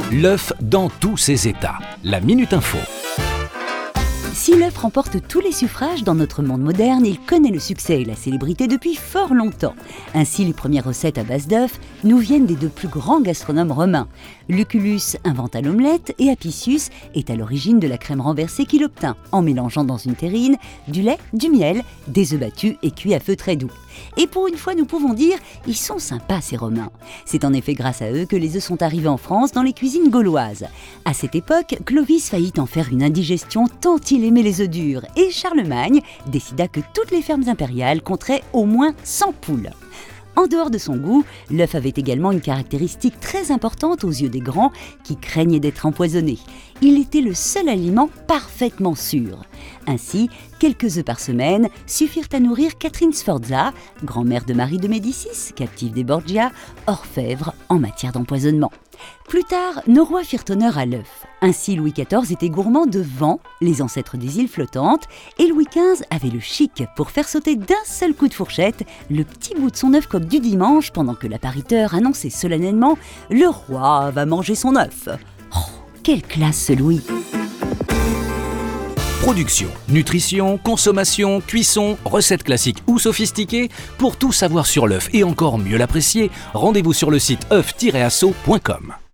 L'œuf dans tous ses états. La Minute Info. Si l'œuf remporte tous les suffrages dans notre monde moderne, il connaît le succès et la célébrité depuis fort longtemps. Ainsi, les premières recettes à base d'œuf nous viennent des deux plus grands gastronomes romains. Lucullus inventa l'omelette et Apicius est à l'origine de la crème renversée qu'il obtint en mélangeant dans une terrine du lait, du miel, des œufs battus et cuits à feu très doux. Et pour une fois, nous pouvons dire, ils sont sympas ces Romains. C'est en effet grâce à eux que les œufs sont arrivés en France dans les cuisines gauloises. À cette époque, Clovis faillit en faire une indigestion tant il aimait les œufs durs et Charlemagne décida que toutes les fermes impériales compteraient au moins 100 poules. En dehors de son goût, l'œuf avait également une caractéristique très importante aux yeux des grands qui craignaient d'être empoisonnés. Il était le seul aliment parfaitement sûr. Ainsi, quelques œufs par semaine suffirent à nourrir Catherine Sforza, grand-mère de Marie de Médicis, captive des Borgia, orfèvre en matière d'empoisonnement. Plus tard, nos rois firent honneur à l'œuf. Ainsi, Louis XIV était gourmand de Vent, les ancêtres des îles flottantes, et Louis XV avait le chic pour faire sauter d'un seul coup de fourchette le petit bout de son œuf coq du dimanche pendant que l'appariteur annonçait solennellement « Le roi va manger son œuf ». Oh, quelle classe ce Louis! Production, nutrition, consommation, cuisson, recettes classiques ou sophistiquées, pour tout savoir sur l'œuf et encore mieux l'apprécier, rendez-vous sur le site œuf-asso.com.